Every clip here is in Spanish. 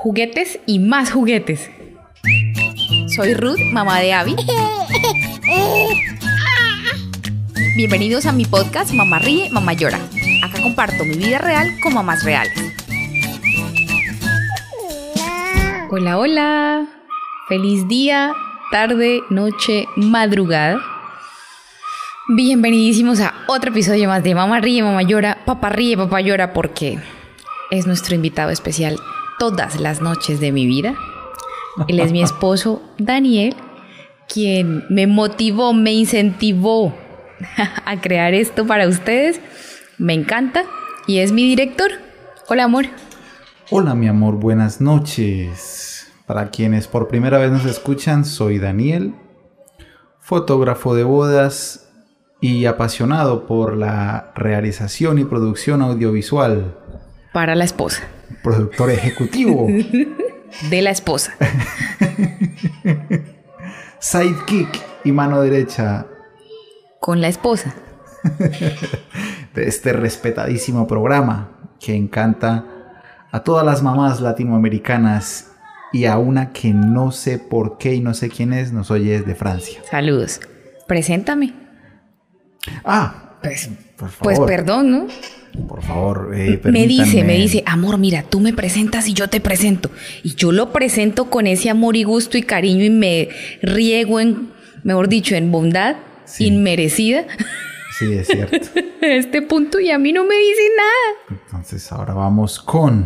Juguetes y más juguetes. Soy Ruth, mamá de Abby. Bienvenidos a mi podcast Mamá Ríe, Mamá Llora. Acá comparto mi vida real con mamás reales. Hola, hola. Feliz día, tarde, noche, madrugada. Bienvenidísimos a otro episodio más de Mamá Ríe, Mamá Llora. Papá ríe, papá llora, porque es nuestro invitado especial todas las noches de mi vida. Él es mi esposo, Daniel, quien me motivó, me incentivó a crear esto para ustedes. Me encanta y es mi director. Hola, amor. Hola, mi amor, buenas noches. Para quienes por primera vez nos escuchan, soy Daniel, fotógrafo de bodas y apasionado por la realización y producción audiovisual. Para la esposa. Productor ejecutivo. De la esposa. Sidekick y mano derecha. Con la esposa. De este respetadísimo programa que encanta a todas las mamás latinoamericanas y a una que no sé por qué y no sé quién es, nos oye desde Francia. Saludos. Preséntame. Pues, por favor. Pues perdón, ¿no? Por favor, me dice, amor, mira, tú me presentas y yo te presento. Y yo lo presento con ese amor y gusto y cariño y me riego en, mejor dicho, en bondad inmerecida. Sí, es cierto. A este punto y a mí no me dice nada. Entonces ahora vamos con...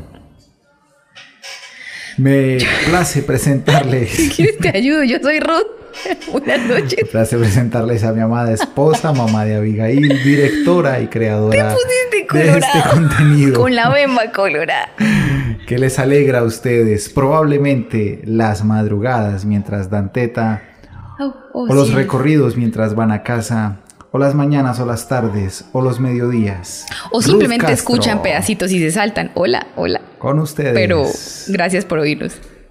Me place presentarles... Si quieres te ayudo, yo soy Ruth. Buenas noches. Me place presentarles a mi amada esposa, mamá de Abigail, directora y creadora de este contenido. Con la bemba colorada. Que les alegra a ustedes probablemente las madrugadas mientras dan teta, o los recorridos mientras van a casa, o las mañanas o las tardes, o los mediodías. O simplemente escuchan pedacitos y se saltan. Hola, hola. Con ustedes. Pero gracias por oírnos.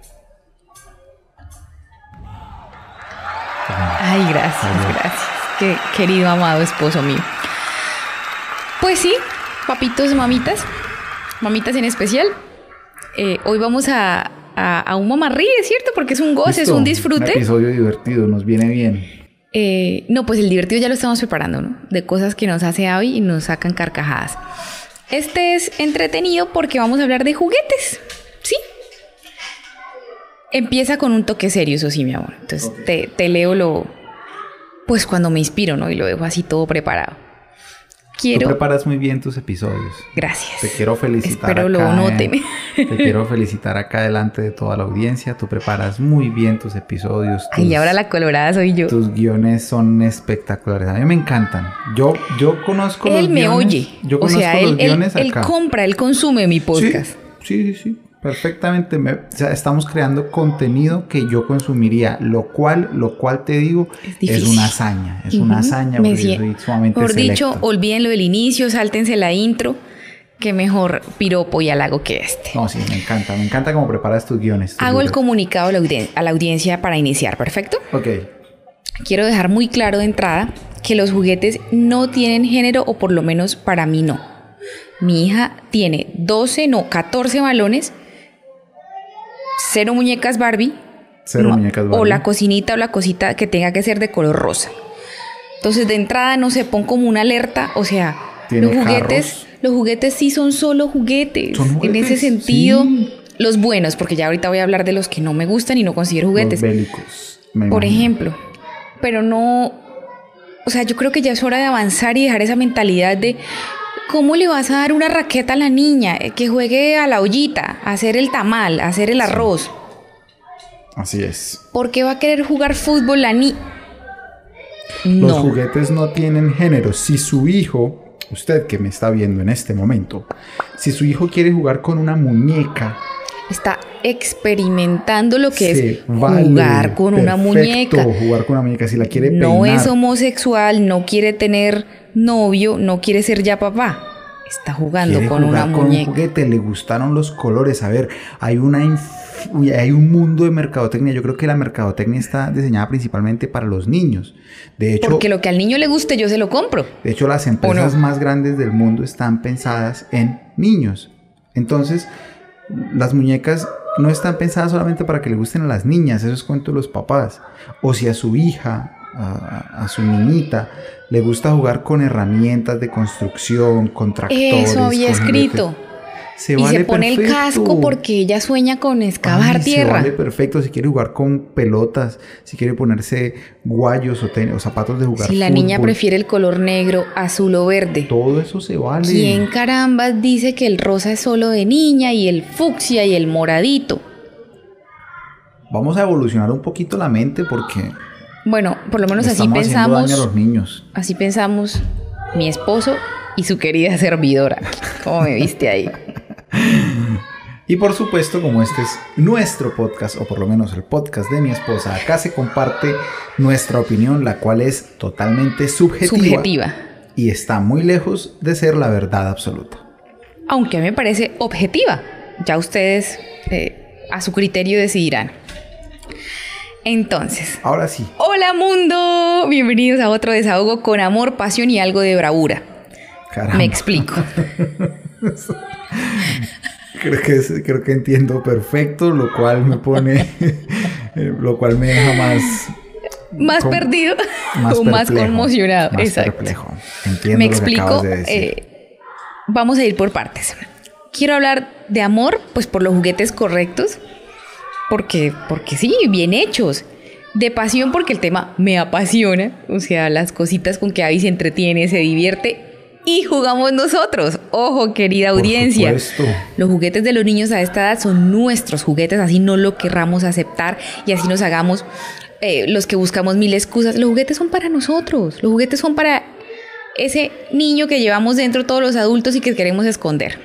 Ay, gracias. Qué querido, amado esposo mío. Pues sí, papitos, mamitas en especial. Hoy vamos a un Mamá Ríe, ¿cierto? Porque es un goce, es un disfrute. Un episodio divertido, nos viene bien. No, pues el divertido ya lo estamos preparando, ¿no? De cosas que nos hace Abby y nos sacan carcajadas. Este es entretenido porque vamos a hablar de juguetes, ¿sí? Empieza con un toque serio, eso sí, mi amor. Entonces te leo pues cuando me inspiro, ¿no? Y lo dejo así todo preparado. Tú preparas muy bien tus episodios. Gracias. Te quiero felicitar. Espero lo noten. Te quiero felicitar acá delante de toda la audiencia. Tú preparas muy bien tus episodios. Y ahora la colorada soy yo. Tus guiones son espectaculares. A mí me encantan. Yo conozco los guiones. Él me oye. Yo conozco los guiones acá. Él compra, él consume mi podcast. Sí. Perfectamente. O sea, estamos creando contenido que yo consumiría, lo cual te digo, es una hazaña. Es una hazaña porque soy sumamente por selecto. dicho, olvídenlo del inicio, sáltense la intro. Qué mejor piropo y halago que este. No, sí, me encanta cómo preparas tus guiones. Hago el comunicado a la audiencia para iniciar, ¿perfecto? Ok. Quiero dejar muy claro de entrada que los juguetes no tienen género, o por lo menos para mí no. Mi hija tiene 14 balones, 0 muñecas Barbie. O la cocinita o la cosita que tenga que ser de color rosa. Entonces, de entrada, no se pon como una alerta. O sea, los juguetes sí son solo juguetes. En ese sentido, sí. Los buenos, porque ya ahorita voy a hablar de los que no me gustan y no considero juguetes. Los bélicos. Por ejemplo. Pero no... O sea, yo creo que ya es hora de avanzar y dejar esa mentalidad de... ¿Cómo le vas a dar una raqueta a la niña? Que juegue a la ollita, a hacer el tamal, a hacer el arroz. Así es. ¿Por qué va a querer jugar fútbol la niña? Los juguetes no tienen género. Si su hijo, usted que me está viendo en este momento, si su hijo quiere jugar con una muñeca... Está experimentando lo que es jugar con una muñeca. Jugar con una muñeca, si la quiere peinar. No es homosexual, no quiere tener novio, no quiere ser ya papá. Está jugando con una muñeca. Con un juguete, le gustaron los colores. A ver, hay un mundo de mercadotecnia. Yo creo que la mercadotecnia está diseñada principalmente para los niños. De hecho, porque lo que al niño le guste, yo se lo compro. De hecho, las empresas más grandes del mundo están pensadas en niños. Entonces, las muñecas no están pensadas solamente para que le gusten a las niñas, eso es cuento de los papás. O si a su hija, a su niñita, le gusta jugar con herramientas de construcción, con tractores. Eso había escrito. Se y vale se pone perfecto. el casco porque ella sueña con excavar tierra. Se vale perfecto. Si quiere jugar con pelotas, si quiere ponerse guayos o zapatos de jugar Si la fútbol, niña prefiere el color negro, azul o verde. todo eso se vale. ¿Quién carambas dice que el rosa es solo de niña y el fucsia y el moradito? Vamos a evolucionar un poquito la mente porque Bueno, por lo menos le así estamos haciendo daño a pensamos. los niños. Así pensamos mi esposo y su querida servidora. ¿Cómo me viste ahí? Y por supuesto, como este es nuestro podcast, o por lo menos el podcast de mi esposa, acá se comparte nuestra opinión, la cual es totalmente subjetiva. Y está muy lejos de ser la verdad absoluta. Aunque a mí me parece objetiva. Ya ustedes a su criterio decidirán. Entonces, Ahora sí. hola mundo, bienvenidos a otro desahogo con amor, pasión y algo de bravura. Caramba. Me explico. Creo que entiendo perfecto, lo cual me pone, lo cual me deja Más perdido más o más perplejo, conmocionado. más Exacto. perplejo. Entiendo Me lo que explico. acabas de decir. Vamos a ir por partes. Quiero hablar de amor, pues por los juguetes correctos, porque sí, bien hechos. De pasión, porque el tema me apasiona, o sea, las cositas con que Abby se entretiene, se divierte y jugamos nosotros. Ojo, querida Por audiencia. supuesto. Los juguetes de los niños a esta edad son nuestros juguetes, así no lo querramos aceptar y así nos hagamos los que buscamos mil excusas. Los juguetes son para nosotros, los juguetes son para ese niño que llevamos dentro todos los adultos y que queremos esconder.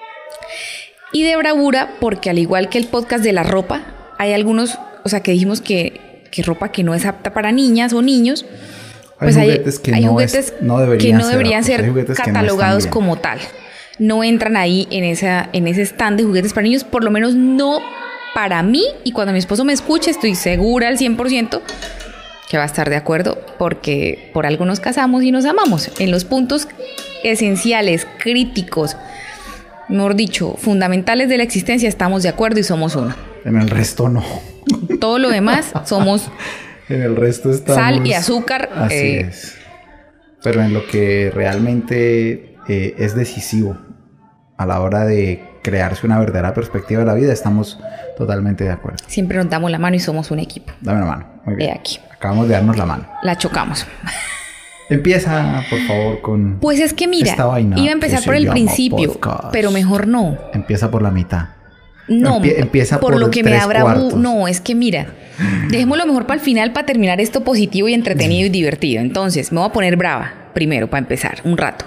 Y de bravura, porque al igual que el podcast de la ropa, hay algunos, o sea, que dijimos que ropa que no es apta para niñas o niños, pues hay juguetes que no deberían ser catalogados como tal. No entran ahí en ese stand de juguetes para niños, por lo menos no para mí. Y cuando mi esposo me escuche, estoy segura al 100% que va a estar de acuerdo, porque por algo nos casamos y nos amamos. En los puntos esenciales, críticos, mejor dicho, fundamentales de la existencia, estamos de acuerdo y somos uno. En el resto no. Todo lo demás somos En el resto estamos... sal y azúcar. Así es. Pero en lo que realmente es decisivo a la hora de crearse una verdadera perspectiva de la vida, estamos totalmente de acuerdo. Siempre nos damos la mano y somos un equipo. Dame la mano. Muy bien. Ve aquí. Acabamos de darnos la mano. La chocamos. Empieza, por favor, con... Pues es que mira, esta vaina iba a empezar que por se el llama principio, podcast. pero mejor no. Empieza por la mitad. No, Empieza por lo que me 3 abra. cuartos. No, es que mira, dejémoslo mejor para el final, para terminar esto positivo y entretenido y divertido. Entonces, me voy a poner brava primero, para empezar, un rato.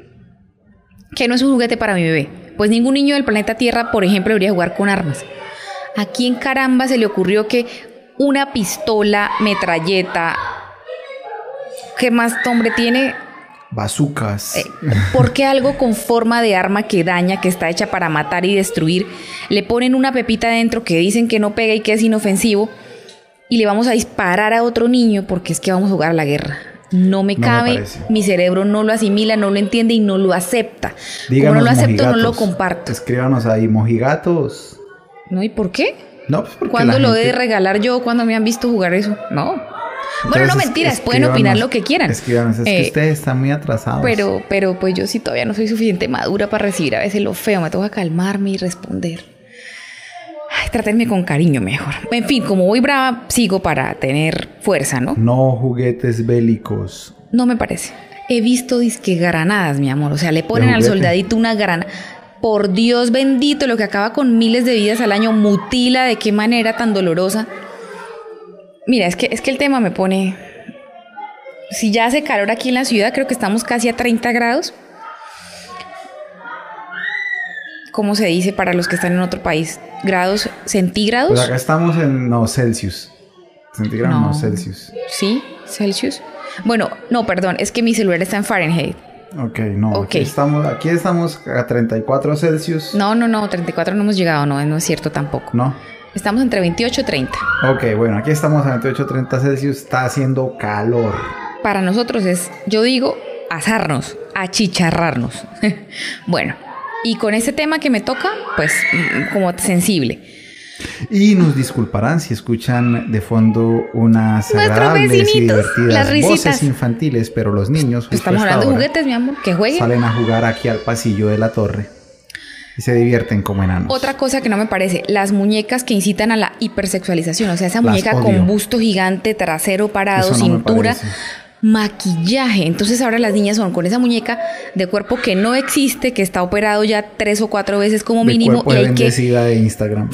¿Qué no es un juguete para mi bebé? Pues ningún niño del planeta Tierra, por ejemplo, debería jugar con armas. ¿A quién caramba se le ocurrió que una pistola, metralleta, qué más nombre tiene? Bazucas. ¿Por qué algo con forma de arma que daña, que está hecha para matar y destruir, le ponen una pepita dentro que dicen que no pega y que es inofensivo y le vamos a disparar a otro niño porque es que vamos a jugar a la guerra? No me cabe, mi cerebro no lo asimila, no lo entiende y no lo acepta. Díganos, como no lo acepto, mojigatos. no lo comparto. Escríbanos ahí, mojigatos. ¿No? ¿Y por qué? No, pues porque ¿Cuándo la lo gente... he de regalar yo? ¿Cuándo me han visto jugar eso? No. Entonces, Bueno, no mentiras, pueden opinar lo que quieran. Escríbanos, es que ustedes están muy atrasados. Pero pues yo sí todavía no soy suficiente madura para recibir a veces lo feo. Me toca calmarme y responder. Ay, trátenme con cariño mejor. En fin, como voy brava, sigo para tener fuerza, ¿no? No juguetes bélicos. No me parece. He visto disque granadas, mi amor. O sea, le ponen al soldadito una granada. Por Dios bendito, lo que acaba con miles de vidas al año, mutila de qué manera tan dolorosa. Mira, es que el tema me pone... Si ya hace calor aquí en la ciudad, creo que estamos casi a 30 grados. ¿Cómo se dice para los que están en otro país? ¿Grados centígrados? Pues acá estamos en... No, Celsius. Centígrados, no, Celsius. ¿Sí? ¿Celsius? Bueno, no, perdón. Es que mi celular está en Fahrenheit. Ok, no. Okay. Aquí estamos a 34 Celsius. No, 34 no hemos llegado. No es cierto tampoco. No. Estamos entre 28 y 30. Ok, bueno, aquí estamos a 28, 30 Celsius. Está haciendo calor. Para nosotros es, yo digo, asarnos, achicharrarnos. Bueno, y con este tema que me toca, pues, como sensible. Y nos disculparán si escuchan de fondo unas Nuestros agradables y vecinitos, las divertidas risitas. voces infantiles, pero los niños justo Estamos a esta hablando de hora juguetes, mi amor, que jueguen. salen a jugar aquí al pasillo de la torre y se divierten como enanos. Otra cosa que no me parece, las muñecas que incitan a la hipersexualización, o sea, esa Las muñeca odio. con busto gigante, trasero parado, Eso no me cintura, parece. maquillaje. Entonces ahora las niñas son con esa muñeca de cuerpo que no existe, que está operado ya 3 o 4 veces como De mínimo cuerpo y de hay que bendecida de Instagram.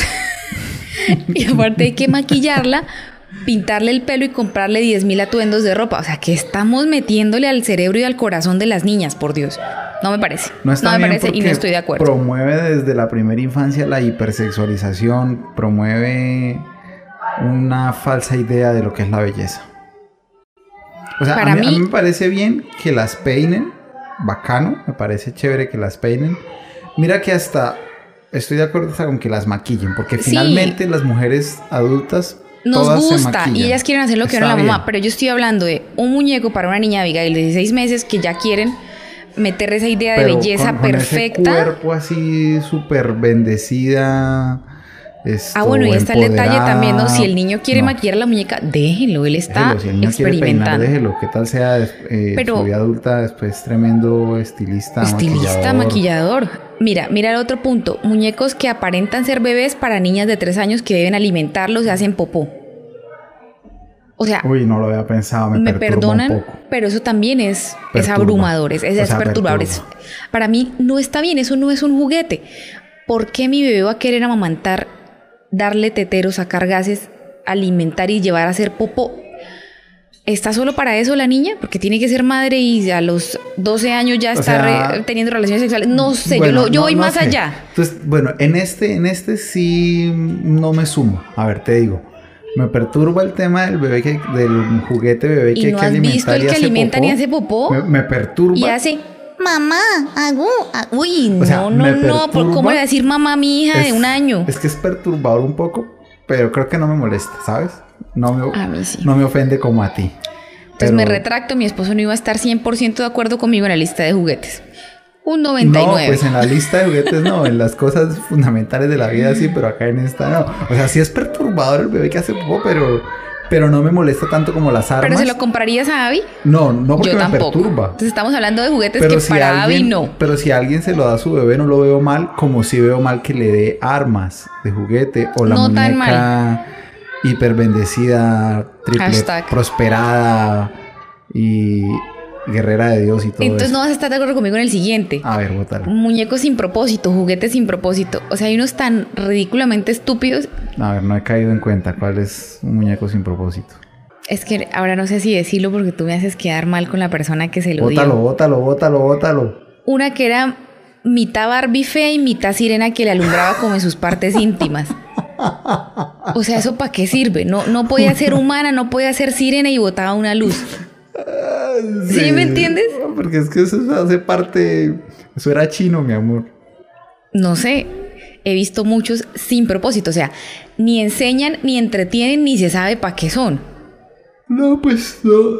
y aparte hay que maquillarla, pintarle el pelo y comprarle 10.000 atuendos de ropa. O sea, que estamos metiéndole al cerebro y al corazón de las niñas, por Dios. No me parece. No está me bien parece y porque no estoy de acuerdo. promueve desde la primera infancia la hipersexualización, promueve una falsa idea de lo que es la belleza. O sea, Para a mí mí- me parece bien que las peinen, bacano, me parece chévere que las peinen. Mira que hasta estoy de acuerdo hasta con que las maquillen, porque Sí. finalmente las mujeres adultas Nos todas se gusta maquillan. y ellas quieren hacer lo que Está era la mamá, bien. pero yo estoy hablando de un muñeco para una niña Abigail de 16 meses que ya quieren meter esa idea de Pero belleza con ese perfecta. cuerpo así súper bendecida. Bueno, y está el detalle también, ¿no? Si el niño quiere no, maquillar la muñeca, déjenlo, él está déjelo, si el niño quiere peinar, experimentando. déjelo. ¿Qué tal sea Pero- su vida adulta después tremendo estilista, Estilista, maquillador. Mira el otro punto. Muñecos que aparentan ser bebés para niñas de 3 años que deben alimentarlos y hacen popó. O sea, Uy, no lo había pensado, me perturba perdonan, un poco. pero eso también es Perturba. abrumador, es O sea, perturbador. perturba. Para mí no está bien, eso no es un juguete. ¿Por qué mi bebé va a querer amamantar, darle tetero, sacar gases, alimentar y llevar a hacer popó? ¿Está solo para eso la niña? Porque tiene que ser madre y a los 12 años ya O está sea, teniendo relaciones sexuales. No sé, Bueno, yo voy no más sé. allá. Entonces, bueno, en este sí no me sumo. A ver, te digo. Me perturba el tema del juguete bebé que ¿Y hay no que has alimentar visto el y que hace alimentan popó. y hace popó? Me perturba. Y hace, mamá, uy, O sea, no, me ¿cómo perturba. le va a decir mamá a mi hija de un año? Es que es perturbador un poco, pero creo que no me molesta, ¿sabes? No me, A mí sí. no me ofende como a ti. Entonces me Pero- retracto, mi esposo no iba a estar 100% de acuerdo conmigo en la lista de juguetes. Un No, 99. pues en la lista de juguetes no, en las cosas fundamentales de la vida sí, pero acá en esta no. O sea, sí es perturbador el bebé que hace popó, pero no me molesta tanto como las armas. ¿Pero se lo comprarías a Abby? No porque Yo me tampoco. perturba. Entonces estamos hablando de juguetes Pero que si para Abby alguien, no. pero si alguien se lo da a su bebé, no lo veo mal, como si veo mal que le dé armas de juguete o la No tan muñeca hiper bendecida, triple Hashtag. prosperada y guerrera de Dios y todo Entonces eso. no vas a estar de acuerdo conmigo en el siguiente. A ver, bótalo. Muñecos sin propósito, juguetes sin propósito. O sea, hay unos tan ridículamente estúpidos. A ver, no he caído en cuenta cuál es un muñeco sin propósito. Es que ahora no sé si decirlo porque tú me haces quedar mal con la persona que se lo dio. Bótalo. Una que era mitad Barbie fea y mitad sirena que le alumbraba como en sus partes íntimas. O sea, ¿eso para qué sirve? No podía ser humana, no podía ser sirena y botaba una luz. ¿Sí me entiendes? Porque es que eso hace parte... Eso era chino, mi amor. No sé, he visto muchos sin propósito. O sea, ni enseñan, ni entretienen, ni se sabe para qué son. No, pues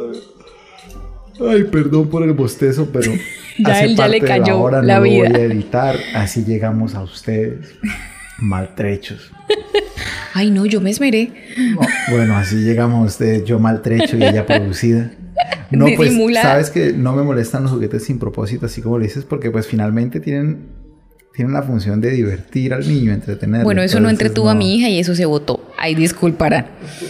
no. Ay, perdón por el bostezo, pero Ya hace él ya le parte de cayó hora, la no vida. lo voy a editar. Así llegamos a ustedes maltrechos. Ay, no, yo me esmeré. No, bueno, así llegamos a ustedes, yo maltrecho y ella producida. No, pues, Disimulada. sabes que no me molestan los juguetes sin propósito, así como le dices, porque pues finalmente tienen la función de divertir al niño, entretenerlo. Bueno, eso no Entonces, entretuvo a mi hija y eso se votó. Ay, disculparán.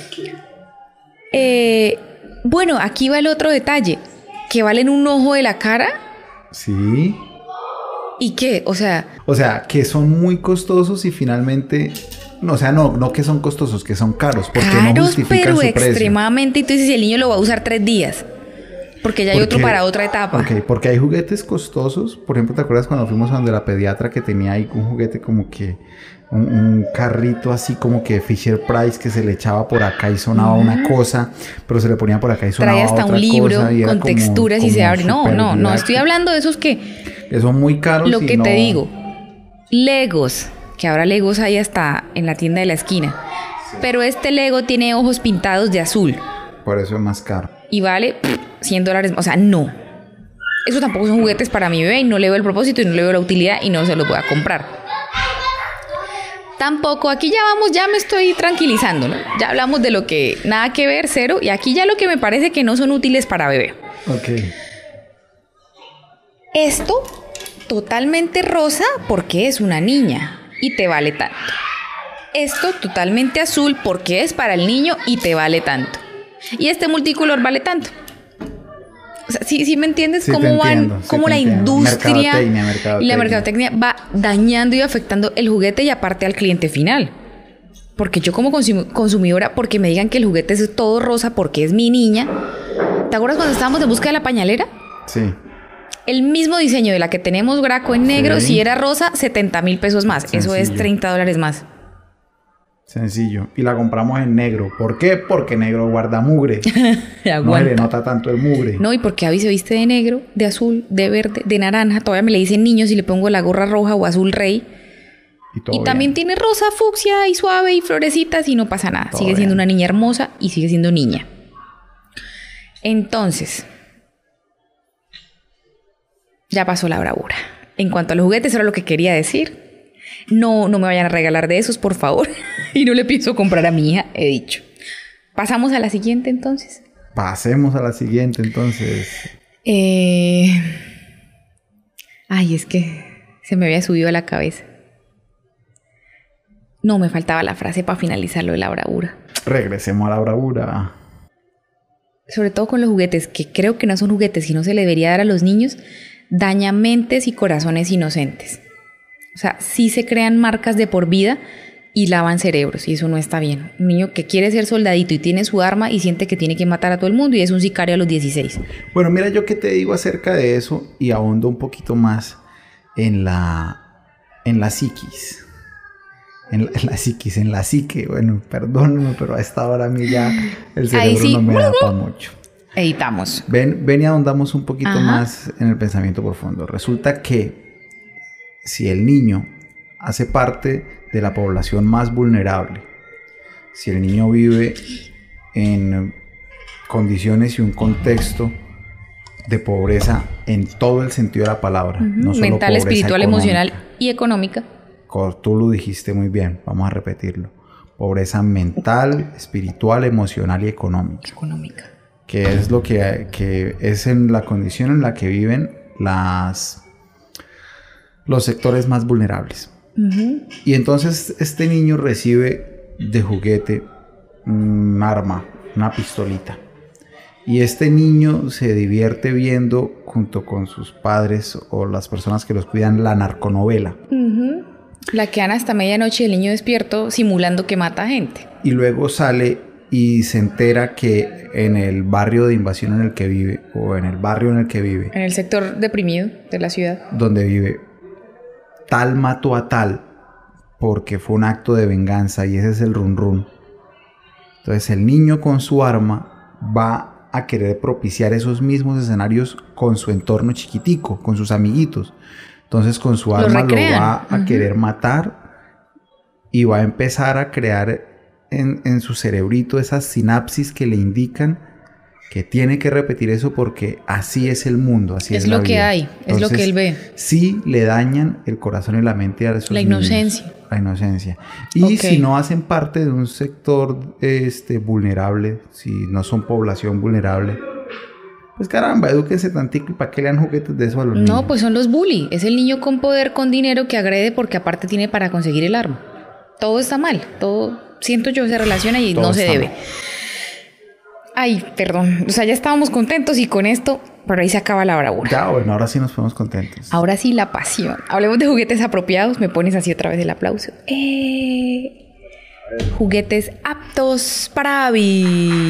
Bueno, aquí va el otro detalle. Que valen un ojo de la cara. Sí. ¿Y qué? O sea, Que son muy costosos y finalmente... No, o sea, no que son costosos, que son caros, porque no caros, justifican pero su precio. extremadamente. Y tú dices, el niño lo va a usar 3 días. Porque ya hay otro para otra etapa. Ok, porque hay juguetes costosos. Por ejemplo, ¿te acuerdas cuando fuimos a donde la pediatra que tenía ahí un juguete como que... Un carrito así como que Fisher Price que se le echaba por acá y sonaba una cosa, pero se le ponía por acá y sonaba Trae hasta otra un libro cosa y era con como- texturas y se como abre. No, súper no, didáctico. estoy hablando de esos que... Que son muy caros. Lo y que no- te digo, Legos, que ahora Legos hay hasta en la tienda de la esquina. Pero este Lego tiene ojos pintados de azul Por eso es más caro. y vale $100. O sea, no. Eso tampoco son juguetes para mi bebé y no le veo el propósito y no le veo la utilidad y no se los voy a comprar. Tampoco, aquí ya vamos, ya me estoy tranquilizando, ¿no? Ya hablamos de lo que nada que ver, cero, y aquí ya lo que me parece que no son útiles para bebé. Ok. Esto totalmente rosa porque es una niña y te vale tanto. Esto totalmente azul porque es para el niño y te vale tanto. Y este multicolor vale tanto. O sea, ¿sí me entiendes? Sí, Cómo van, cómo la industria y la mercadotecnia va dañando y afectando el juguete y aparte al cliente final. Porque yo como consumidora, porque me digan que el juguete es todo rosa porque es mi niña. ¿Te acuerdas cuando estábamos en busca de la pañalera? Sí. El mismo diseño de la que tenemos Graco en negro, si era rosa, 70,000 pesos más. Sencillo. Eso es $30 más. Sencillo. Y la compramos en negro. ¿Por qué? Porque negro guarda mugre. No se le nota tanto el mugre. No, y porque Abby se viste de negro, de azul, de verde, de naranja. Todavía me le dicen niños si le pongo la gorra roja o azul rey. Y también tiene rosa, fucsia y suave y florecitas y no pasa nada. Sigue siendo una niña hermosa y sigue siendo niña. Entonces, ya pasó la bravura. En cuanto a los juguetes, eso era lo que quería decir. No me vayan a regalar de esos, por favor. Y no le pienso comprar a mi hija, he dicho. ¿Pasamos a la siguiente, entonces? Pasemos a la siguiente, entonces. Ay, es que se me había subido a la cabeza. No, me faltaba la frase para finalizar lo de la bravura. Regresemos a la bravura. Sobre todo con los juguetes, que creo que no son juguetes y no se le debería dar a los niños, daña mentes y corazones inocentes. O sea, sí se crean marcas de por vida y lavan cerebros, y eso no está bien. Un niño que quiere ser soldadito y tiene su arma y siente que tiene que matar a todo el mundo y es un sicario a los 16. Bueno, mira, yo qué te digo acerca de eso y ahondo un poquito más en la psiquis. En la psique. Bueno, perdóname, pero a esta hora a mí ya el cerebro sí, no me da para mucho. Editamos. Ven y ahondamos un poquito más en el pensamiento profundo. Resulta que si el niño hace parte de la población más vulnerable, si el niño vive en condiciones y un contexto de pobreza en todo el sentido de la palabra, no solo mental, pobreza espiritual, económica, emocional y económica. Tú lo dijiste muy bien, vamos a repetirlo. Pobreza mental, espiritual, emocional y económica. Que es lo que es en la condición en la que viven los sectores más vulnerables. Y entonces este niño recibe de juguete un arma, una pistolita. Y este niño se divierte viendo, junto con sus padres o las personas que los cuidan, la narconovela. La que dan hasta medianoche el niño despierto simulando que mata gente. Y luego sale y se entera que en el barrio de invasión en el que vive, o en el barrio en el que vive, en el sector deprimido de la ciudad donde vive, tal mató a tal porque fue un acto de venganza y ese es el run run. Entonces el niño con su arma va a querer propiciar esos mismos escenarios con su entorno chiquitico, con sus amiguitos. Entonces con su arma lo va a querer matar y va a empezar a crear en su cerebrito esas sinapsis que le indican que tiene que repetir eso porque así es el mundo, así es la vida. Es lo que hay, entonces, es lo que él ve. Sí le dañan el corazón y la mente a esos niños. Inocencia. La inocencia. Y si no hacen parte de un sector vulnerable, si no son población vulnerable, pues caramba, edúquense tantico y para qué le dan juguetes de eso a los niños. No, pues son los bully. Es el niño con poder, con dinero que agrede porque aparte tiene para conseguir el arma. Todo está mal, todo, siento yo, se relaciona y todo no se debe. Mal. Ay, perdón. O sea, ya estábamos contentos y con esto, pero ahí se acaba la bravura. Ya, bueno, ahora sí nos ponemos contentos. Ahora sí la pasión. Hablemos de juguetes apropiados. Me pones así otra vez el aplauso. Juguetes aptos para Abby.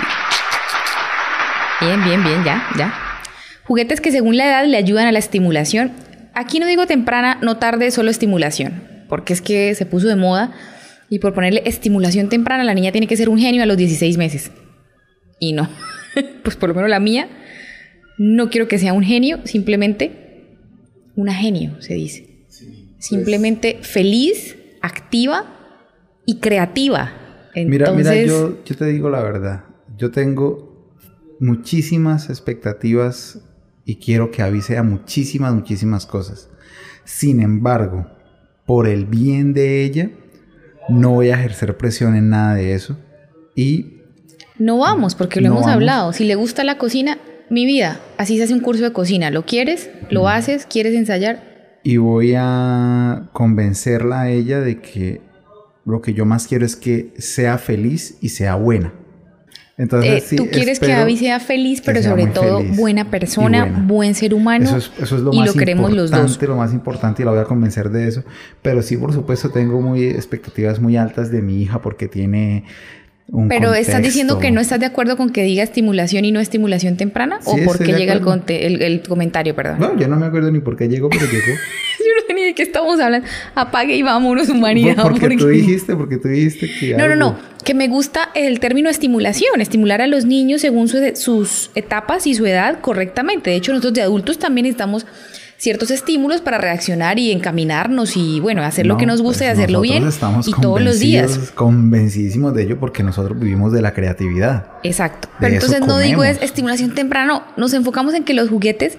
Bien, ya. Juguetes que según la edad le ayudan a la estimulación. Aquí no digo temprana, no tarde, solo estimulación. Porque es que se puso de moda. Y por ponerle estimulación temprana, la niña tiene que ser un genio a los 16 meses. Y no, pues por lo menos la mía, no quiero que sea un genio, simplemente una genio, se dice. Sí, simplemente feliz, activa y creativa. Entonces, mira, yo te digo la verdad, yo tengo muchísimas expectativas y quiero que Abby sea muchísimas cosas. Sin embargo, por el bien de ella, no voy a ejercer presión en nada de eso. Y no vamos, porque lo no hemos vamos. hablado. Si le gusta la cocina, mi vida, así se hace un curso de cocina. ¿Lo quieres? ¿Lo haces? ¿Quieres ensayar? Y voy a convencerla a ella de que lo que yo más quiero es que sea feliz y sea buena. Entonces, sí, tú quieres que Abby sea feliz, pero sea sobre muy todo feliz buena persona, y buena. buen ser humano. Eso es lo y más lo queremos los dos. lo más importante, y la voy a convencer de eso. Pero sí, por supuesto, tengo expectativas muy altas de mi hija porque tiene un Pero contexto. ¿estás diciendo que no estás de acuerdo con que diga estimulación y no estimulación temprana? Sí, ¿O por estoy qué de llega acuerdo. el comentario, perdón? No, yo no me acuerdo ni por qué llegó, pero llegó. Yo no sé ni de qué estamos hablando. Apague y vámonos, humanidad. Porque tú dijiste que No. Que me gusta el término estimulación. Estimular a los niños según sus etapas y su edad correctamente. De hecho, nosotros de adultos también necesitamos ciertos estímulos para reaccionar y encaminarnos y, bueno, hacer lo que nos gusta y hacerlo bien. Estamos y todos los días. Convencidísimos de ello porque nosotros vivimos de la creatividad. Exacto. Pero entonces no digo es estimulación temprana. No. Nos enfocamos en que los juguetes...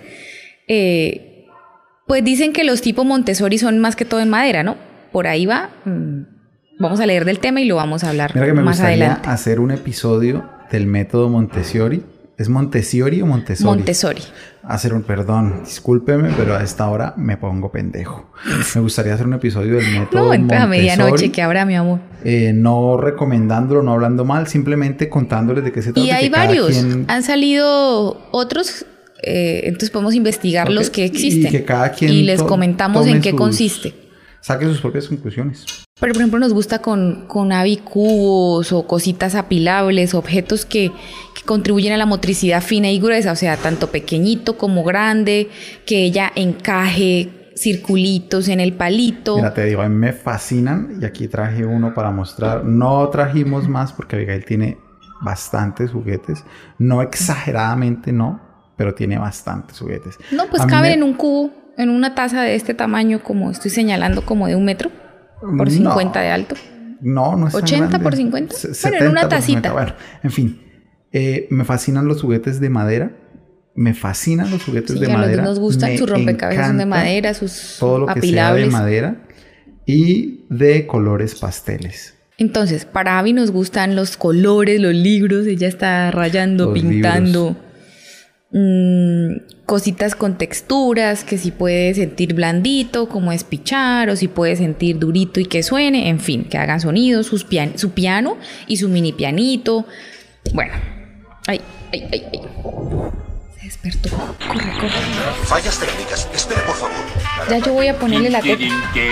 pues dicen que los tipo Montessori son más que todo en madera, ¿no? Por ahí va. Vamos a leer del tema y lo vamos a hablar Mira que me más gustaría adelante. hacer un episodio del método Montessori. ¿Es Montessori o Montessori? Montessori. Perdón, discúlpeme, pero a esta hora me pongo pendejo. Me gustaría hacer un episodio del método No, entonces Montessori. a medianoche, que habrá, mi amor. No recomendándolo, no hablando mal, simplemente contándoles de qué se trata. Y hay varios. Han salido otros... entonces podemos investigar los que existen. Y que cada quien y les comentamos en qué consiste. Saque sus propias conclusiones. Pero, por ejemplo, nos gusta con Abby cubos o cositas apilables, objetos que contribuyen a la motricidad fina y gruesa, o sea, tanto pequeñito como grande, que ella encaje circulitos en el palito. Mira, te digo, a mí me fascinan y aquí traje uno para mostrar. No trajimos más porque Abigail tiene bastantes juguetes. No exageradamente, no, pero tiene bastantes juguetes. No, pues caben en un cubo, en una taza de este tamaño, como estoy señalando, como de 1 metro por 50 de alto. No es 80 tan por 50. 70 bueno, en una por tacita. 50. Bueno, en fin. Me fascinan los juguetes de madera. Me fascinan los juguetes de madera. Nos gustan sus rompecabezas son de madera, sus todo lo que apilables. sea de madera y de colores pasteles. Entonces, para Abby nos gustan los colores, los libros. Ella está rayando, los pintando. Cositas con texturas, que si puede sentir blandito, como espichar, o si puede sentir durito y que suene, en fin, que hagan sonidos, su piano y su mini pianito. Bueno, ay. Se despertó. Corre. Fallas técnicas. Espere, por favor. Ya yo voy a ponerle la teta.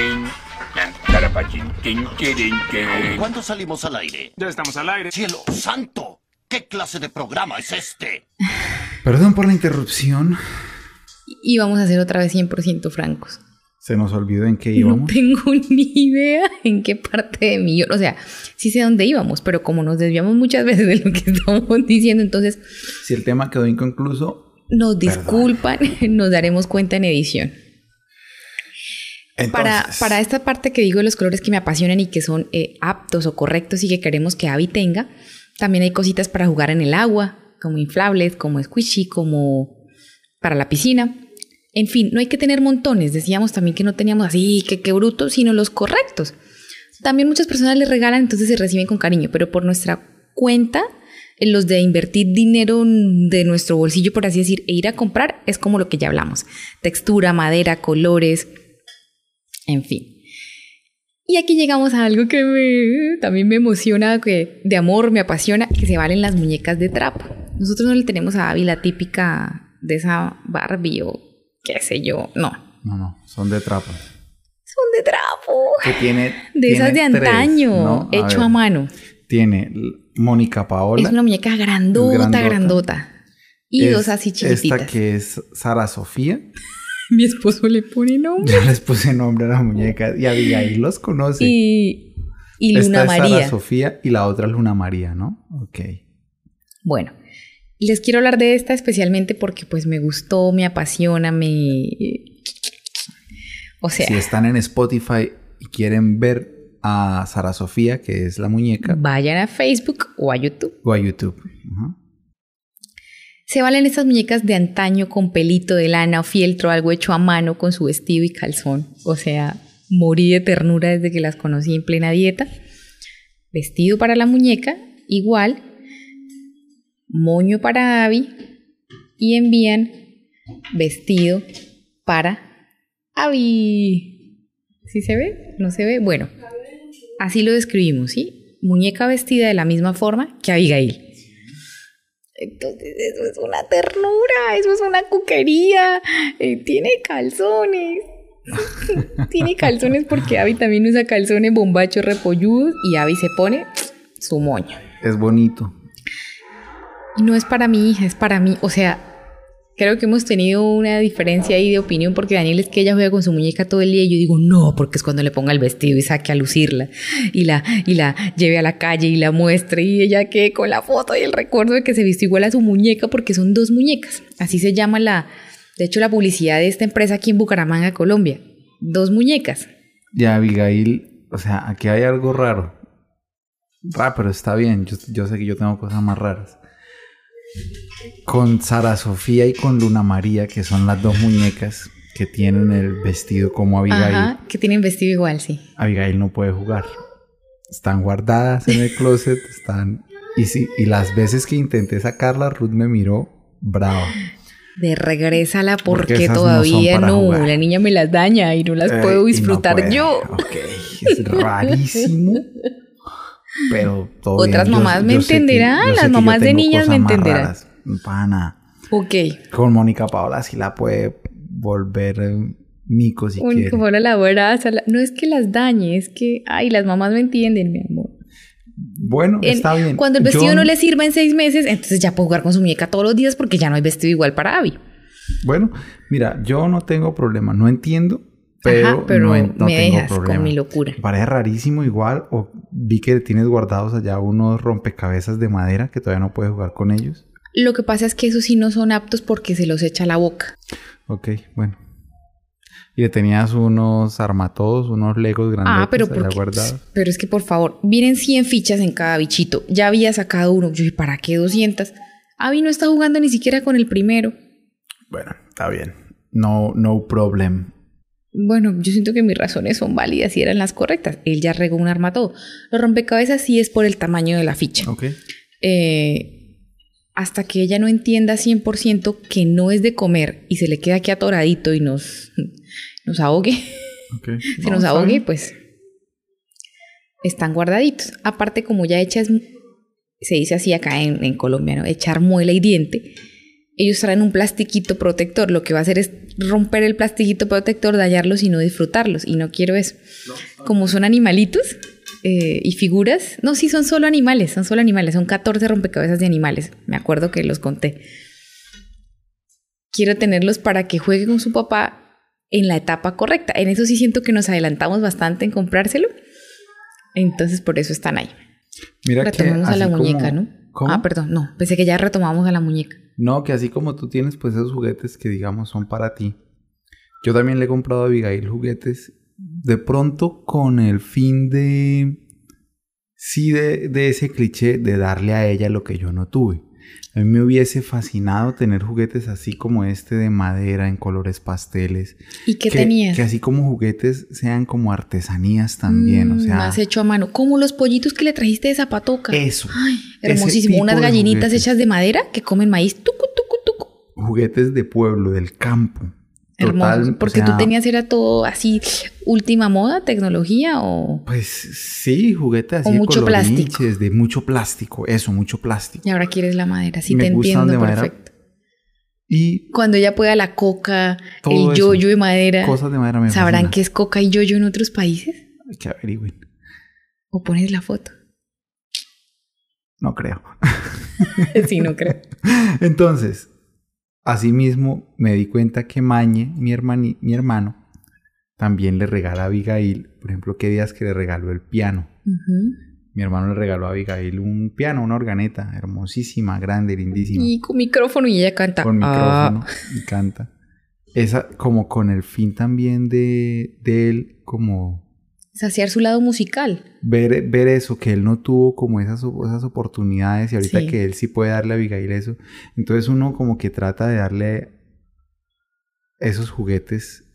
¿Cuándo salimos al aire? Ya estamos al aire. ¡Cielo santo! ¿Qué clase de programa es este? Perdón por la interrupción. Y vamos a ser otra vez 100% francos. Se nos olvidó en qué íbamos. No tengo ni idea en qué parte de mí. O sea, sí sé dónde íbamos, pero como nos desviamos muchas veces de lo que estamos diciendo, entonces... Si el tema quedó inconcluso... Nos disculpan, nos daremos cuenta en edición. Entonces, para esta parte que digo de los colores que me apasionan y que son aptos o correctos y que queremos que Abby tenga, también hay cositas para jugar en el agua, como inflables, como squishy, como para la piscina. En fin, no hay que tener montones. Decíamos también que no teníamos así, que qué bruto, sino los correctos. También muchas personas les regalan, entonces se reciben con cariño, pero por nuestra cuenta, en los de invertir dinero de nuestro bolsillo, por así decir, e ir a comprar, es como lo que ya hablamos. Textura, madera, colores, en fin. Y aquí llegamos a algo que también me emociona, que de amor me apasiona, que se valen las muñecas de trapo. Nosotros no le tenemos a Abby la típica de esa Barbie o qué sé yo, no. No, son de trapo. Son de trapo. Que tiene esas de antaño, 3, ¿no? hecho a mano. Tiene Mónica Paola. Es una muñeca grandota. Y dos así chiquititas. Esta que es Sara Sofía. Mi esposo le pone nombre. Yo les puse nombre a la muñeca y Abigail los conoce. Y Luna Esta María. Es Sara Sofía y la otra es Luna María, ¿no? Ok. Bueno, les quiero hablar de esta especialmente porque pues me gustó, me apasiona, o sea... Si están en Spotify y quieren ver a Sara Sofía, que es la muñeca... Vayan a Facebook o a YouTube. O a YouTube. Uh-huh. Se valen estas muñecas de antaño con pelito de lana o fieltro, algo hecho a mano con su vestido y calzón. O sea, morí de ternura desde que las conocí en plena dieta. Vestido para la muñeca, igual. Moño para Abby. Y envían vestido para Abby. ¿Sí se ve? ¿No se ve? Bueno, así lo describimos, ¿sí? Muñeca vestida de la misma forma que Abigail. Entonces eso es una ternura, eso es una cuquería. Tiene calzones. Tiene calzones porque Abby también usa calzones bombachos repolludos y Abby se pone su moño. Es bonito. Y no es para mi hija, es para mí. O sea, creo que hemos tenido una diferencia ahí de opinión porque Daniel es que ella juega con su muñeca todo el día y yo digo no, porque es cuando le ponga el vestido y saque a lucirla y la lleve a la calle y la muestre y ella quede con la foto y el recuerdo de que se vistió igual a su muñeca porque son 2 muñecas. Así se llama de hecho la publicidad de esta empresa aquí en Bucaramanga, Colombia. 2 muñecas. Y Abigail, o sea, aquí hay algo raro. Pero está bien, yo sé que yo tengo cosas más raras. Con Sara Sofía y con Luna María, que son las 2 muñecas que tienen el vestido como Abigail. Ajá, que tienen vestido igual, sí. Abigail no puede jugar. Están guardadas en el closet, y las veces que intenté sacarla, Ruth me miró brava. De regrésala porque esas todavía no son para jugar. La niña me las daña y no las puedo disfrutar no yo. Ok, es rarísimo. Pero todo otras bien. mamás me entenderán, las mamás de niñas me entenderán. Pana. Ok. Con Mónica Paola sí la puede volver mico si quiere. Como la abraza. No es que las dañe, es que... Ay, las mamás me entienden, mi amor. Bueno, está bien. Cuando el vestido no le sirva en 6 meses, entonces ya puedo jugar con su muñeca todos los días porque ya no hay vestido igual para Abby. Bueno, mira, yo no tengo problema. No entiendo, pero no me tengo dejas problema. con mi locura. Me parece rarísimo igual. O vi que tienes guardados allá unos rompecabezas de madera que todavía no puedes jugar con ellos. Lo que pasa es que esos sí no son aptos porque se los echa a la boca. Ok, bueno. Y le tenías unos armatodos, unos legos grandes allá guardados. Pero es que por favor, vienen 100 fichas en cada bichito. Ya había sacado uno. Yo dije, ¿para qué 200? Abby no está jugando ni siquiera con el primero. Bueno, está bien. No problem. Bueno, yo siento que mis razones son válidas y eran las correctas. Él ya regó un armatodo. Los rompecabezas sí es por el tamaño de la ficha. Ok. Hasta que ella no entienda 100% que no es de comer y se le queda aquí atoradito y nos ahogue, Okay. se nos ahogue, pues están guardaditos. Aparte, como ya echas, se dice así acá en Colombia, ¿no? Echar muela y diente, ellos traen un plastiquito protector. Lo que va a hacer es romper el plastiquito protector, dañarlos y no disfrutarlos. Y no quiero eso. Como son animalitos y figuras, no, sí, son solo animales, son 14 rompecabezas de animales. Me acuerdo que los conté. Quiero tenerlos para que juegue con su papá en la etapa correcta. En eso sí siento que nos adelantamos bastante en comprárselo. Entonces por eso están ahí. Mira, retomamos a la muñeca, ¿no? ¿Cómo? Perdón, no. Pensé que ya retomamos a la muñeca. No, que así como tú tienes pues esos juguetes que digamos son para ti. Yo también le he comprado a Abigail juguetes de pronto con el fin de... Sí, de ese cliché de darle a ella lo que yo no tuve. A mí me hubiese fascinado tener juguetes así como este de madera en colores pasteles. ¿Y qué tenías? Que así como juguetes sean como artesanías también, o sea... Más hecho a mano. Como los pollitos que le trajiste de Zapatoca. Eso. Ay, hermosísimo. Unas gallinitas hechas de madera que comen maíz. Tucu, tucu, tucu. Juguetes de pueblo, del campo. Hermoso. Porque tú tenías, era todo así, última moda, tecnología o... Pues sí, juguetes así o mucho plástico. De mucho plástico, eso, mucho plástico. Y ahora quieres la madera, sí me te entiendo de perfecto. Y cuando ella pueda la coca, el yoyo de madera. Cosas de madera me ¿Sabrán fascinan. qué es coca y yoyo en otros países? Hay que averigüen. ¿O pones la foto? No creo. Sí, no creo. Entonces... Asimismo, me di cuenta que Mañe, mi hermano, también le regala a Abigail, por ejemplo, ¿qué días que le regaló el piano? Mi hermano le regaló a Abigail un piano, una organeta, hermosísima, grande, lindísima. Y con micrófono y ella canta. Con micrófono, y canta. Esa como con el fin también de él, como... saciar su lado musical. Ver eso, que él no tuvo como esas oportunidades y ahorita que él sí puede darle a Abigail eso. Entonces uno como que trata de darle esos juguetes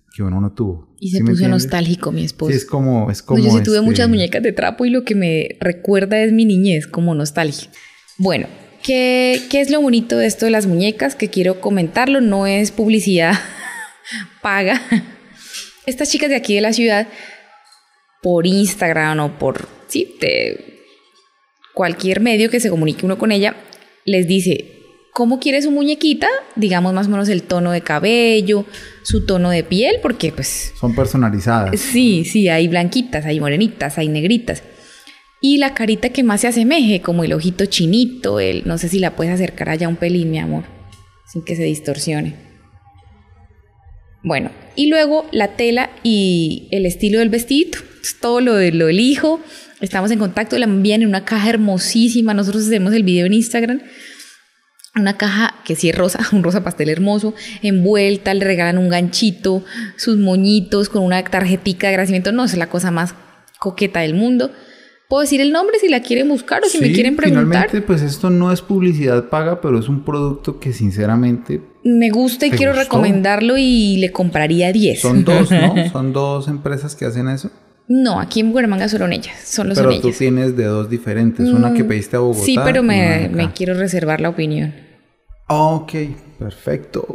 que uno no tuvo. Y se ¿Sí me puso entiendes? nostálgico mi esposo. Sí, es como No, yo sí tuve este, muchas muñecas de trapo y lo que me recuerda es mi niñez, como nostalgia. Bueno, ¿qué es lo bonito de esto de las muñecas? Que quiero comentarlo, no es publicidad paga. Estas chicas de aquí de la ciudad, por Instagram o por cualquier medio que se comunique uno con ella, les dice cómo quiere su muñequita, digamos más o menos el tono de cabello, su tono de piel, porque pues son personalizadas. sí, hay blanquitas, hay morenitas, hay negritas. Y la carita que más se asemeje, como el ojito chinito, no sé si la puedes acercar allá un pelín, mi amor, sin que se distorsione. Bueno, y luego la tela y el estilo del vestidito, todo lo elijo. Estamos en contacto, la envían en una caja hermosísima. Nosotros hacemos el video en Instagram. Una caja que sí es rosa, un rosa pastel hermoso, envuelta, le regalan un ganchito, sus moñitos con una tarjetica de agradecimiento. No, es la cosa más coqueta del mundo. Puedo decir el nombre si la quieren buscar o si me quieren preguntar. Finalmente, pues esto no es publicidad paga, pero es un producto que sinceramente me gusta y quiero recomendarlo y le compraría 10. Son dos, ¿no? Son dos empresas que hacen eso. No, aquí en Bucaramanga solo ellas, son Pero ellas. tú tienes de dos diferentes, una que pediste a Bogotá. Sí, pero me quiero reservar la opinión. Ok, perfecto.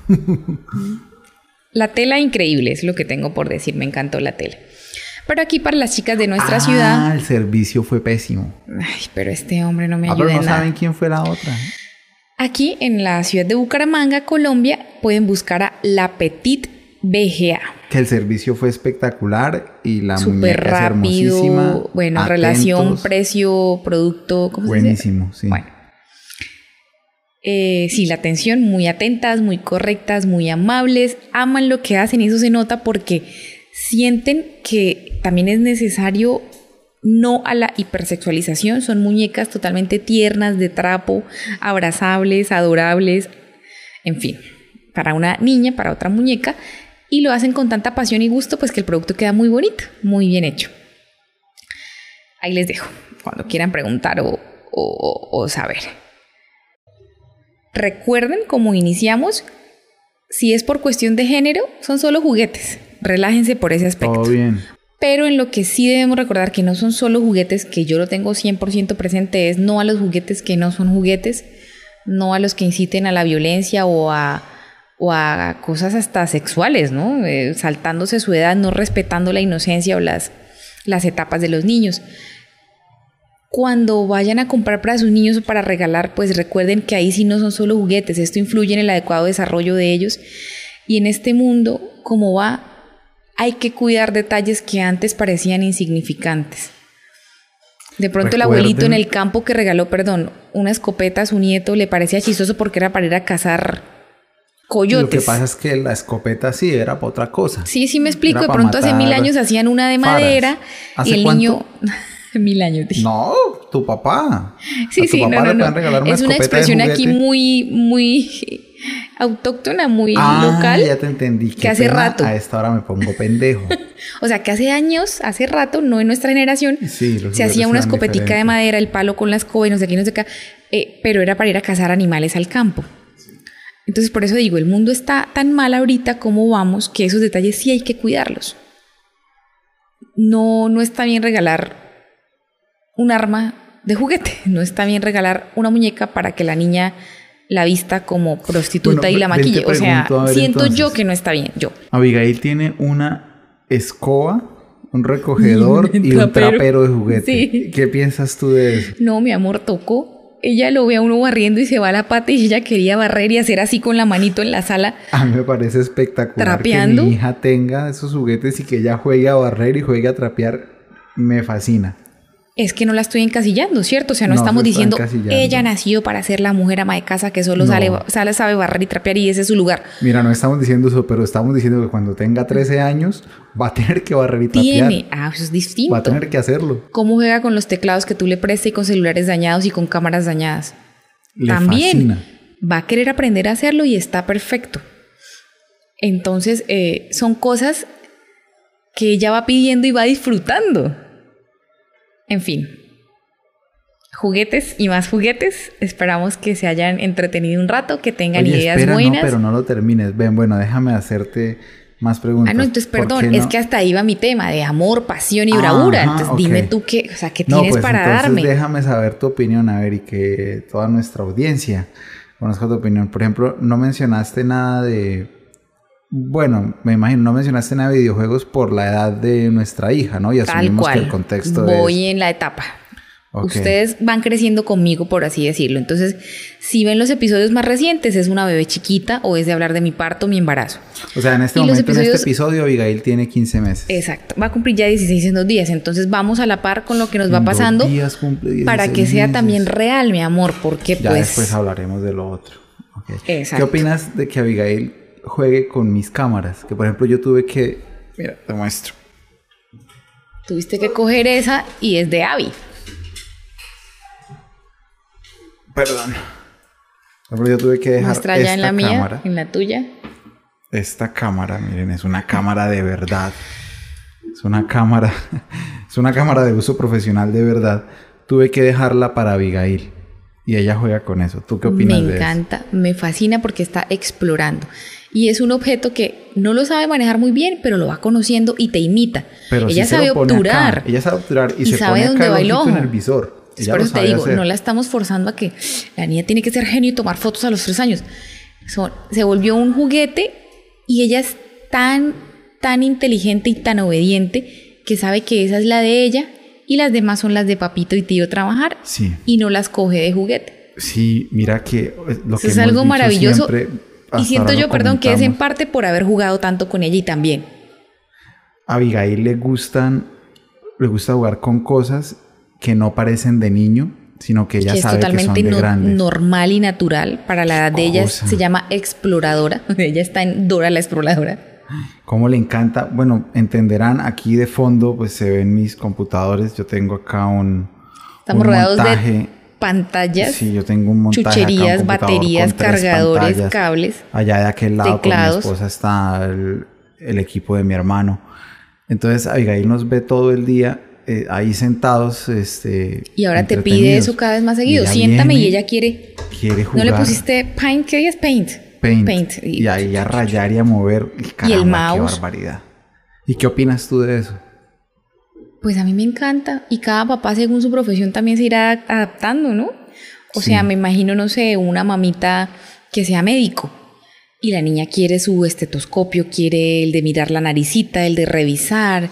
La tela increíble, es lo que tengo por decir, me encantó la tela. Pero aquí para las chicas de nuestra ciudad... el servicio fue pésimo. Ay, pero este hombre no me ayuda pero no en nada. saben quién fue la otra. Aquí en la ciudad de Bucaramanga, Colombia, pueden buscar a La Petite BGA. Que el servicio fue espectacular y la Súper muñeca es hermosísima. rápido, bueno, atentos. Relación, precio, producto, ¿cómo se dice? Buenísimo, sí. Bueno. Sí, la atención, muy atentas, muy correctas, muy amables, aman lo que hacen y eso se nota porque sienten que también es necesario no a la hipersexualización, son muñecas totalmente tiernas, de trapo, abrazables, adorables, en fin, para una niña, para otra muñeca, y lo hacen con tanta pasión y gusto, pues que el producto queda muy bonito, muy bien hecho. Ahí les dejo, cuando quieran preguntar o saber. Recuerden cómo iniciamos, si es por cuestión de género, son solo juguetes, relájense por ese aspecto. Todo bien. Pero en lo que sí debemos recordar que no son solo juguetes, que yo lo tengo 100% presente, es no a los juguetes que no son juguetes, no a los que inciten a la violencia o a cosas hasta sexuales, ¿no? Saltándose su edad, no respetando la inocencia o las etapas de los niños. Cuando vayan a comprar para sus niños o para regalar, pues recuerden que ahí sí no son solo juguetes, esto influye en el adecuado desarrollo de ellos. Y en este mundo, como va, hay que cuidar detalles que antes parecían insignificantes. De pronto el abuelito en el campo que regaló, una escopeta a su nieto le parecía chistoso porque era para ir a cazar coyotes. Lo que pasa es que la escopeta sí era para otra cosa. Sí, me explico. De pronto hace 1000 años hacían una de madera y el niño... 1000 años. Dije. No, tu papá. Sí, no. Es una expresión aquí muy autóctona, muy local. Ya te entendí. Que hace rato. A esta hora me pongo pendejo. O sea, que hace rato, no en nuestra generación, sí, se hacía una escopetica de madera, el palo con la escoba y no sé qué, pero era para ir a cazar animales al campo. Entonces, por eso digo, el mundo está tan mal ahorita como vamos, que esos detalles sí hay que cuidarlos. No está bien regalar un arma de juguete, no está bien regalar una muñeca para que la niña la vista como prostituta y la maquille. O sea, siento entonces, yo que no está bien, yo. Abigail tiene una escoba, un recogedor y un trapero de juguete. Sí. ¿Qué piensas tú de eso? No, mi amor, tocó. Ella lo ve a uno barriendo y se va a la pata y ella quería barrer y hacer así con la manito en la sala. A mí me parece espectacular trapeando. Que mi hija tenga esos juguetes y que ella juegue a barrer y juegue a trapear. Me fascina. Es que no la estoy encasillando, ¿cierto? O sea, no estamos diciendo, ella nació para ser la mujer ama de casa que solo sabe barrer y trapear y ese es su lugar. Mira, no estamos diciendo eso, pero estamos diciendo que cuando tenga 13 años va a tener que barrer y trapear. Eso es distinto. Va a tener que hacerlo. ¿Cómo juega con los teclados que tú le prestes y con celulares dañados y con cámaras dañadas? Le también fascina. Va a querer aprender a hacerlo y está perfecto. Entonces, son cosas que ella va pidiendo y va disfrutando. En fin, juguetes y más juguetes. Esperamos que se hayan entretenido un rato, que tengan ideas buenas. No, pero no lo termines. Ven, bueno, déjame hacerte Más preguntas. Ah, no, entonces ¿Por perdón, qué no? es que hasta ahí va mi tema de amor, pasión y bravura. Ajá, Entonces ok. dime tú qué, o sea, qué No, tienes pues para entonces darme. déjame saber tu opinión, a ver, y que toda nuestra audiencia conozca tu opinión. Por ejemplo, no mencionaste nada de... Bueno, me imagino, no mencionaste nada de videojuegos por la edad de nuestra hija, ¿no? Y Tal asumimos cual. que el contexto Voy en la etapa. Ok. Ustedes van creciendo conmigo, por así decirlo. Entonces, si ven los episodios más recientes, es una bebé chiquita o es de hablar de mi parto, mi embarazo. O sea, en este Y los momento, en episodios- este episodio, Abigail tiene 15 meses. Exacto. Va a cumplir ya 16 en 2 días. Entonces, vamos a la par con lo que nos va En 2 pasando días cumple 16 para que sea meses. también real, mi amor. Porque, Ya pues... después hablaremos de lo otro. Ok. Exacto. ¿Qué opinas de que Abigail juegue con mis cámaras? Que, por ejemplo, yo tuve que... Mira, te muestro. Tuviste que coger esa y es de Abby. Perdón. Por ejemplo, yo tuve que dejar Muestra ya en la mía, cámara. en la tuya. Esta cámara, miren, es una cámara de verdad. Es una cámara de uso profesional de verdad. Tuve que dejarla para Abigail. Y ella juega con eso. ¿Tú qué opinas de Me eso? encanta, me fascina porque está explorando. Y es un objeto que no lo sabe manejar muy bien, pero lo va conociendo y te imita. Pero ella sí se sabe lo pone obturar. acá. Ella sabe obturar y, Y se sabe pone dónde acá va el el ojito en ojo. el visor. Ella Por lo eso te sabe digo, hacer. no la estamos forzando a que la niña tiene que ser genio y tomar fotos a los 3 años. Se volvió un juguete y ella es tan inteligente y tan obediente que sabe que esa es la de ella y las demás son las de papito y tío trabajar Sí. y no las coge de juguete. Sí, mira que lo que Eso es hemos algo dicho maravilloso. siempre, Y hasta siento ahora yo, lo perdón, que es en comentamos. parte por haber jugado tanto con ella y también. A Abigail le gusta jugar con cosas que no parecen de niño, sino que ella Que es sabe que son totalmente de grandes. normal y natural. Para la edad de ella Cosa. se llama exploradora. Ella está en Dora la exploradora. Cómo le encanta. Bueno, entenderán, aquí de fondo pues se ven mis computadores. Yo tengo acá Estamos un rodeados montaje. de pantallas, Sí, yo tengo un montaje acá, un chucherías, computador baterías, con 3 cargadores, pantallas. cables. Allá de aquel lado teclados. con mi esposa está el equipo de mi hermano. Entonces Abigail nos ve todo el día ahí sentados. Y ahora te pide entretenidos. eso cada vez más seguido. ella Siéntame y viene, ella quiere. quiere ¿No jugar. le pusiste Paint? ¿Qué es Paint? Paint. Y ahí a rayar y a mover. Y, caramba, mouse. qué barbaridad. ¿Y qué opinas tú de eso? Pues a mí me encanta. Y cada papá, según su profesión, también se irá adaptando, ¿no? O Sí. sea, me imagino, no sé, una mamita que sea médico. Y la niña quiere su estetoscopio, quiere el de mirar la naricita, el de revisar.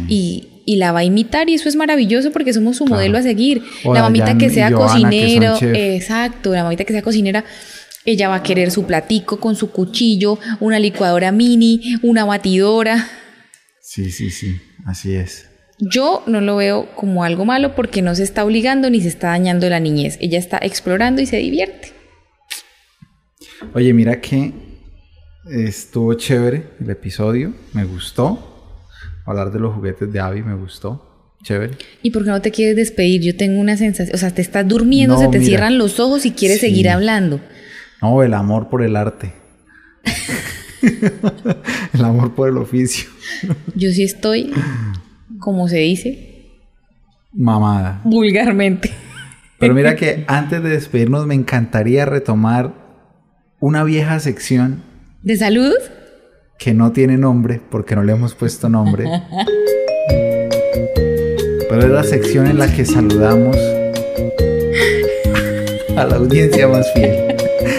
Y la va a imitar y eso es maravilloso porque somos su Claro. modelo a seguir. O La mamita Dayan que y sea Johanna, que cocinero, son chef. exacto, la mamita que sea cocinera, ella va a querer su platico con su cuchillo, una licuadora mini, una batidora. Sí, así es. Yo no lo veo como algo malo porque no se está obligando ni se está dañando la niñez. Ella está explorando y se divierte. Oye, mira que estuvo chévere el episodio, me gustó. Hablar de los juguetes de Abby me gustó, chévere. ¿Y por qué no te quieres despedir? Yo tengo una sensación, o sea, te estás durmiendo, No, se te mira. cierran los ojos y quieres Sí. seguir hablando. No, el amor por el arte. El amor por el oficio. Yo sí estoy, como se dice, Mamada. vulgarmente. Pero mira que antes de despedirnos me encantaría retomar una vieja sección ¿De saludos? que no tiene nombre porque no le hemos puesto nombre. Pero es la sección en la que saludamos a la audiencia más fiel.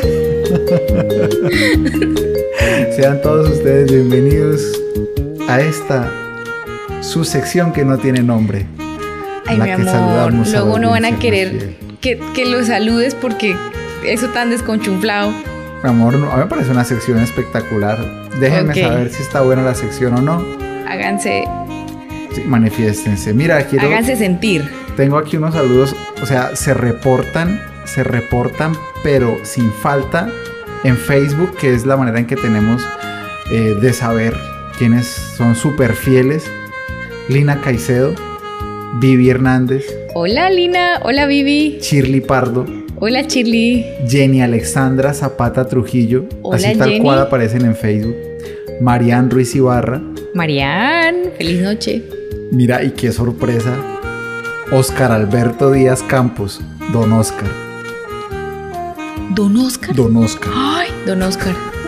Sean todos ustedes bienvenidos a esta su sección que no tiene nombre. Ay, la mi que amor, saludamos a la luego no van a audiencia más querer fiel. que lo saludes porque eso tan desconchunflado. Mi amor, a mí me parece una sección espectacular. Déjenme Ok. saber si está buena la sección o no. Háganse Sí, manifiéstense. Mira, háganse sentir. tengo aquí unos saludos, o sea, se reportan, pero sin falta en Facebook, que es la manera en que tenemos de saber quiénes son súper fieles. Lina Caicedo, Vivi Hernández, Hola Lina, hola Vivi, Shirley Pardo, hola Chirly. Jenny Alexandra Zapata Trujillo, Hola, así tal Jenny. cual aparecen en Facebook. Marian Ruiz Ibarra, Marian, feliz noche. mira, y qué sorpresa, Oscar Alberto Díaz Campos, Don Oscar. Don Oscar. Don Oscar. Ay, Don Oscar.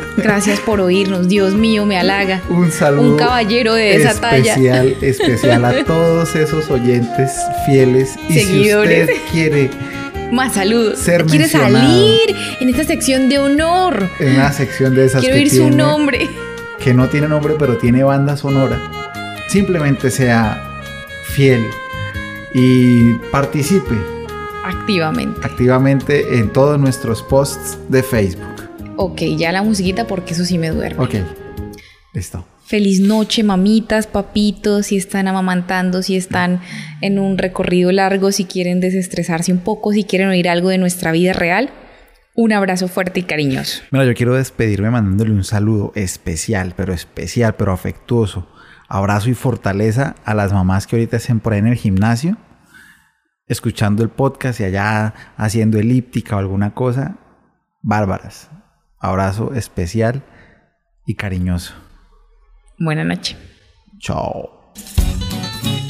Gracias por oírnos. Dios mío, me halaga. Un saludo. Un caballero de esa talla. Especial a todos esos oyentes fieles. Y Seguidores. si usted quiere más saludos. ser ¿Quiere mencionado salir en esta sección de honor? en una sección de esas Quiero que oír tiene, su nombre. que no tiene nombre pero tiene banda sonora, simplemente sea fiel y participe activamente en todos nuestros posts de Facebook. Ok, ya la musiquita porque eso sí me duerme. Ok, listo. Feliz noche, mamitas, papitos, si están amamantando, si están en un recorrido largo, si quieren desestresarse un poco, si quieren oír algo de nuestra vida real. Un abrazo fuerte y cariñoso. Mira, yo quiero despedirme mandándole un saludo especial, pero afectuoso. Abrazo y fortaleza a las mamás que ahorita estén por ahí en el gimnasio, escuchando el podcast y allá haciendo elíptica o alguna cosa. Bárbaras. Abrazo especial y cariñoso. Buenas noches. Chao.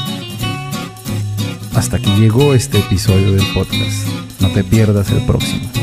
Hasta aquí llegó este episodio del podcast. No te pierdas el próximo.